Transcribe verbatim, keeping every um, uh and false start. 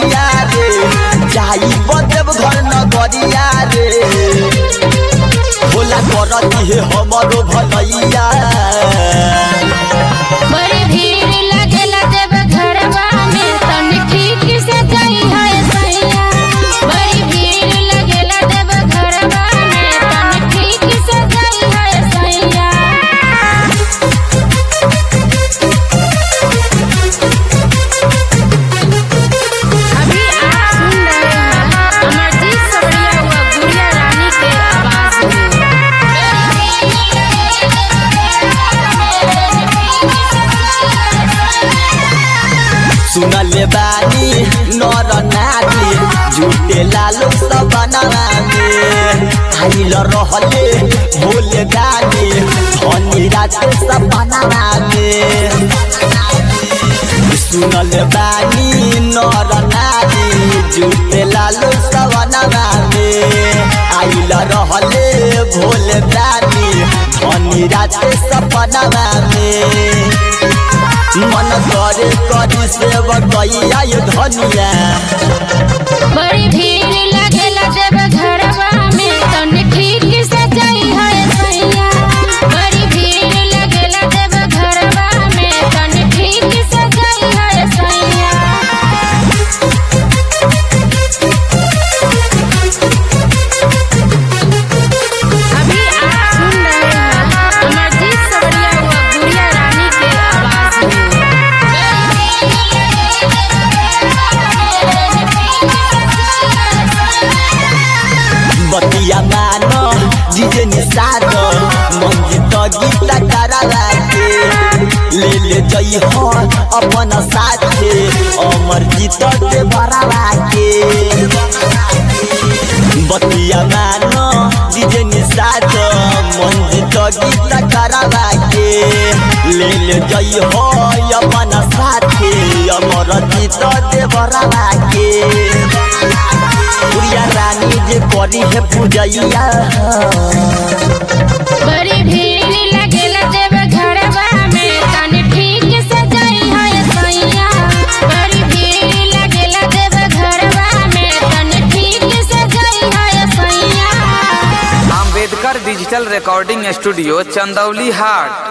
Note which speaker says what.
Speaker 1: धनिया रे जाई बदेव घर नगरिया रे भोला करती है हमरो भलैया।
Speaker 2: बड़ी भीड़ लगेला देव घरवा में तनी ठीक से जाई है सैया। बड़ी भीड़ लगेला देव घरवा में तनी ठीक से जाई है सैया। अभी आप सुन रहे हैं अमरजीत सवरिया व गुड़िया रानी के आवाज में।
Speaker 1: सुनले बानी नर नारी झूठे लालो सबनवा में आइल रहले भोले गानी धनी रात सपनवा में। सुनले बानी नर नारी झूठे लालो सबनवा में आइल रहले भोले गानी धनी रात सपनवा में। मन करे करी सेवकैया ये धनिया।
Speaker 2: बड़ी भीड़ लगेला देव घरवा में तनी ठीक से जाई है सैया। बड़ी भीड़ लगेला देव घरवा में तनी ठीक से जाई है सैया। अभी आप सुन रहे हैं अमरजीत सवरिया व गुड़िया रानी के आवाज में।
Speaker 1: बतिया मानो जीजे निसार मंजित गीता कराला के ले ले जई हो अपन साथे अमरजीत के बराला के। बतिया मानो जीजे निसार मंजित गीता कराला के ले ले जई हो अपन साथे अमरजीत के बराला के। गुड़िया रानी जे करी है पूजैया।
Speaker 2: बड़ी भीड़ लगेला देव घरवा में तनी ठीक से जाई है सैया। बड़ी भीड़ लगेला देव घरवा में तनी ठीक से जाई है सैया।
Speaker 3: Ambedkar digital recording studio, Chandauli हाट।